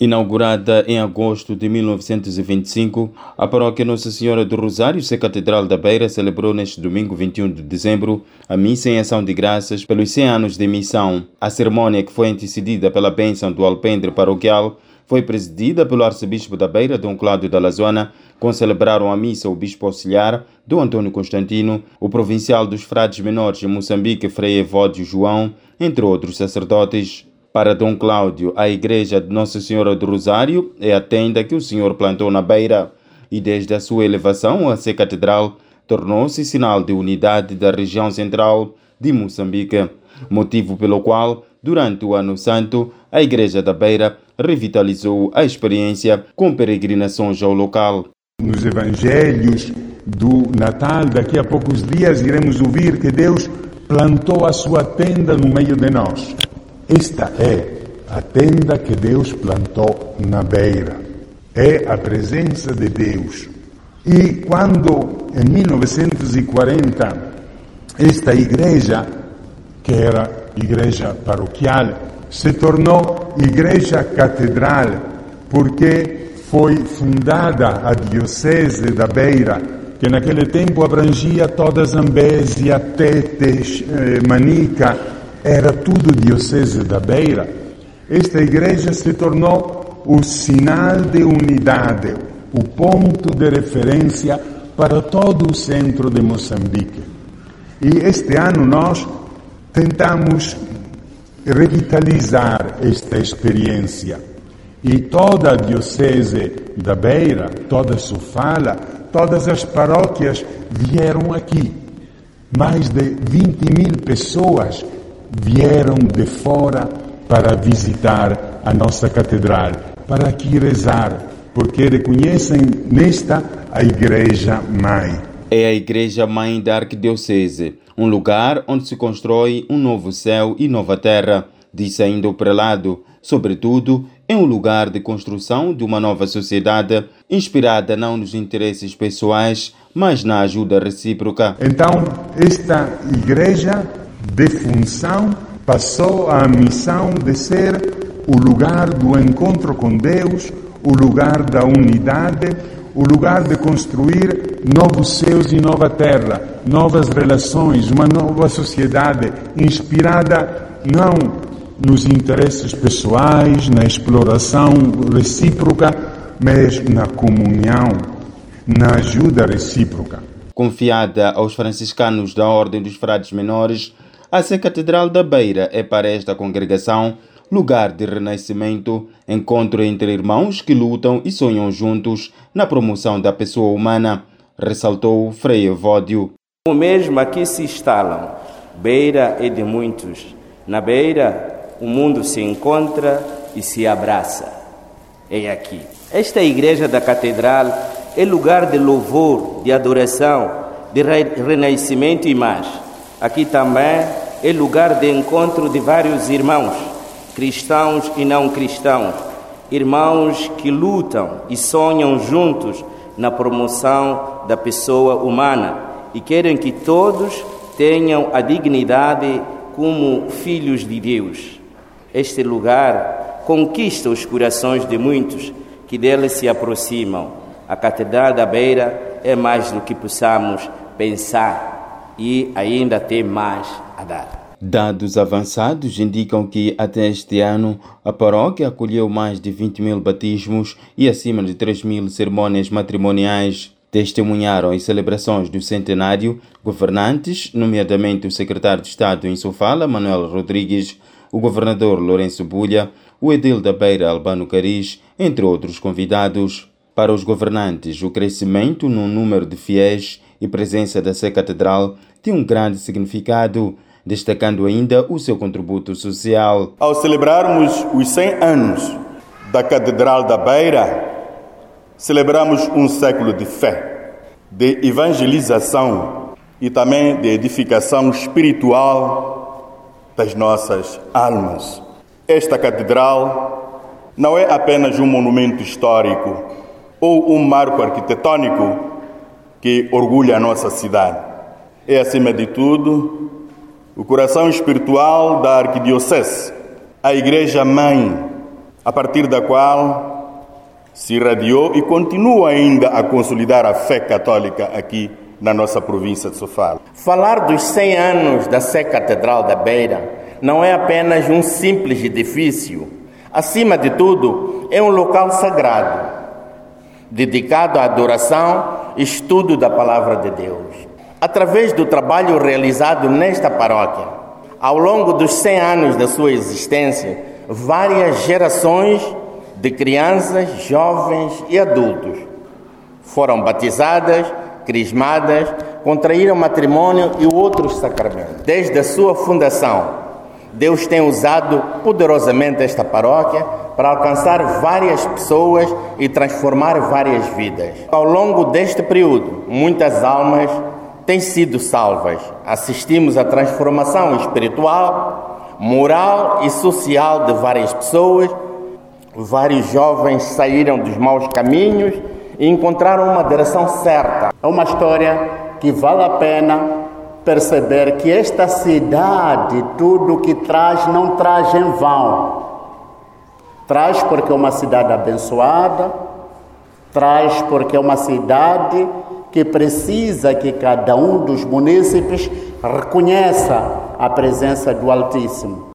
Inaugurada em agosto de 1925, a paróquia Nossa Senhora do Rosário, Sé Catedral da Beira, celebrou neste domingo 21 de dezembro a missa em ação de graças pelos 100 anos de missão. A cerimônia, que foi antecedida pela bênção do alpendre paroquial, foi presidida pelo arcebispo da Beira, Dom Cláudio da Lazoana, concelebraram a missa o bispo auxiliar, Dom Antônio Constantino, o provincial dos frades menores de Moçambique, Frei Evódio João, entre outros sacerdotes. Para Dom Cláudio, a igreja de Nossa Senhora do Rosário é a tenda que o Senhor plantou na Beira e desde a sua elevação a Sé Catedral tornou-se sinal de unidade da região central de Moçambique, motivo pelo qual, durante o Ano Santo, a Igreja da Beira revitalizou a experiência com peregrinações ao local. Nos evangelhos do Natal, daqui a poucos dias, iremos ouvir que Deus plantou a sua tenda no meio de nós. Esta é a tenda que Deus plantou na Beira. É a presença de Deus. E quando, em 1940, esta igreja, que era igreja paroquial, se tornou igreja catedral, porque foi fundada a Diocese da Beira, que naquele tempo abrangia toda Zambésia, Tete, Manica, era tudo Diocese da Beira. Esta igreja se tornou o sinal de unidade, o ponto de referência para todo o centro de Moçambique. E este ano nós tentamos revitalizar esta experiência. E toda a Diocese da Beira, toda Sofala, todas as paróquias vieram aqui. Mais de 20.000 pessoas vieram de fora para visitar a nossa catedral, para aqui rezar, porque reconhecem nesta a Igreja Mãe. É a Igreja Mãe da Arquidiocese, um lugar onde se constrói um novo céu e nova terra, disse ainda o prelado. Sobretudo, é um lugar de construção de uma nova sociedade, inspirada não nos interesses pessoais, mas na ajuda recíproca. Então, esta igreja de função passou à missão de ser o lugar do encontro com Deus, o lugar da unidade, o lugar de construir novos céus e nova terra, novas relações, uma nova sociedade inspirada não nos interesses pessoais, na exploração recíproca, mas na comunhão, na ajuda recíproca. Confiada aos franciscanos da Ordem dos Frades Menores, a Sé Catedral da Beira é para esta congregação lugar de renascimento, encontro entre irmãos que lutam e sonham juntos na promoção da pessoa humana, ressaltou Frei Evódio. O mesmo aqui se instalam. Beira é de muitos. Na Beira, o mundo se encontra e se abraça. É aqui. Esta igreja da Catedral é lugar de louvor, de adoração, de renascimento e mais. Aqui também é lugar de encontro de vários irmãos, cristãos e não cristãos, irmãos que lutam e sonham juntos na promoção da pessoa humana e querem que todos tenham a dignidade como filhos de Deus. Este lugar conquista os corações de muitos que dele se aproximam. A Catedral da Beira é mais do que possamos pensar e ainda tem mais a dar. Dados avançados indicam que até este ano a paróquia acolheu mais de 20.000 batismos e acima de 3.000 cerimônias matrimoniais. Testemunharam as celebrações do centenário governantes, nomeadamente o secretário de Estado em Sofala, Manuel Rodrigues, o governador Lourenço Bulha, o edil da Beira, Albano Cariz, entre outros convidados. Para os governantes, o crescimento no número de fiéis e presença da Sé Catedral tem um grande significado, destacando ainda o seu contributo social. Ao celebrarmos os 100 anos da Catedral da Beira, celebramos um século de fé, de evangelização e também de edificação espiritual das nossas almas. Esta catedral não é apenas um monumento histórico ou um marco arquitetônico que orgulha a nossa cidade. É, acima de tudo, o coração espiritual da Arquidiocese, a Igreja Mãe, a partir da qual se irradiou e continua ainda a consolidar a fé católica aqui na nossa província de Sofala. Falar dos 100 anos da Sé Catedral da Beira não é apenas um simples edifício. Acima de tudo, é um local sagrado, dedicado à adoração e estudo da Palavra de Deus. Através do trabalho realizado nesta paróquia, ao longo dos 100 anos da sua existência, várias gerações de crianças, jovens e adultos foram batizadas, crismadas, contraíram matrimônio e outros sacramentos. Desde a sua fundação, Deus tem usado poderosamente esta paróquia para alcançar várias pessoas e transformar várias vidas. Ao longo deste período, muitas almas têm sido salvas. Assistimos à transformação espiritual, moral e social de várias pessoas. Vários jovens saíram dos maus caminhos e encontraram uma direção certa. É uma história que vale a pena perceber que esta cidade, tudo que traz, não traz em vão. Traz porque é uma cidade abençoada, traz porque é uma cidade que precisa que cada um dos munícipes reconheça a presença do Altíssimo.